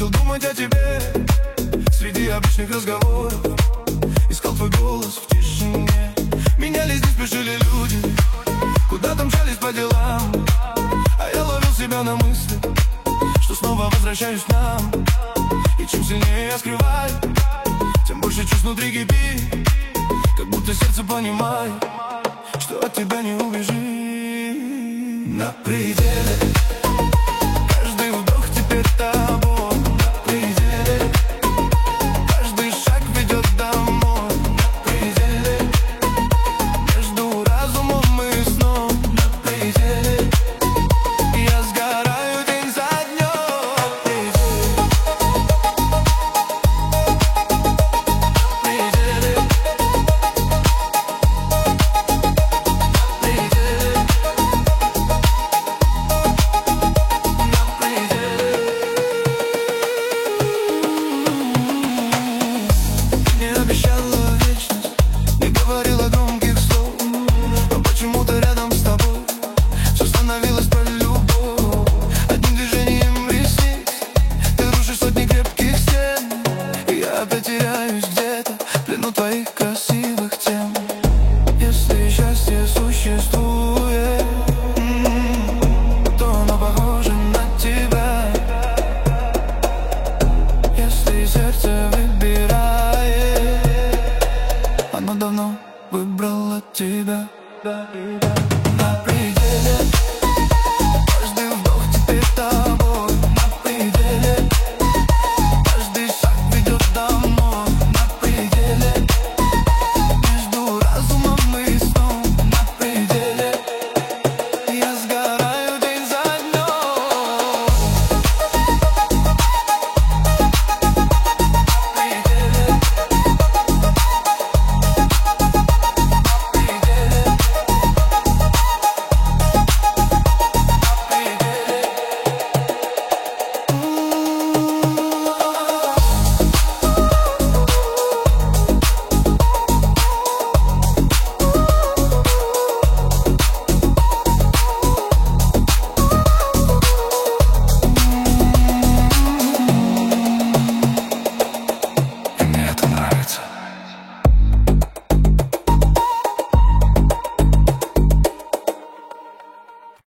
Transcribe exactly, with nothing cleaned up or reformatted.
начал думать о тебе среди обычных разговоров. Искал твой голос в тишине. Менялись, не спешили люди, куда-то мчались по делам. А я ловил себя на мысли, что снова возвращаюсь к нам. И чем сильнее я скрываю, тем больше чувств внутри кипит. Как будто сердце понимает, что от тебя не убежит. На пределе каждый вдох теперь тобой. На пределе каждый шаг ведет домой. На пределе между разумом и сном. На пределе я сгораю день за днем. На пределе, на пределе, на пределе. Обещала вечность, не говорила громких слов, но почему-то рядом с тобой все становилось про любовь. Одним движением ресниц ты рушишь сотни крепких стен, и я опять теряюсь где-то в плену твоих красивых тем. Если счастье существует, то оно похоже на тебя. Если сердце выбирает, оно давно выбрало тебя. На пределе